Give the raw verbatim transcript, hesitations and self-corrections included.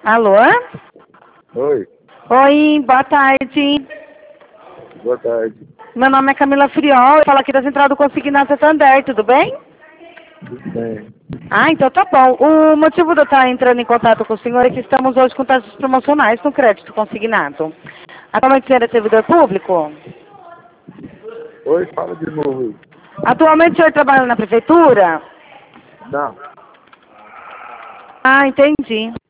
Alô? Oi, Oi, boa tarde. boa tarde. Meu nome é Camila Friol, eu falo aqui da Central do Consignado Santander, tudo bem? Tudo bem. Ah, então tá bom. O motivo de eu estar entrando em contato com o senhor é que estamos hoje com taxas promocionais no crédito consignado. Atualmente o senhor é servidor público? Oi, fala de novo aí. Atualmente o senhor trabalha na prefeitura? Não, Ah, entendi.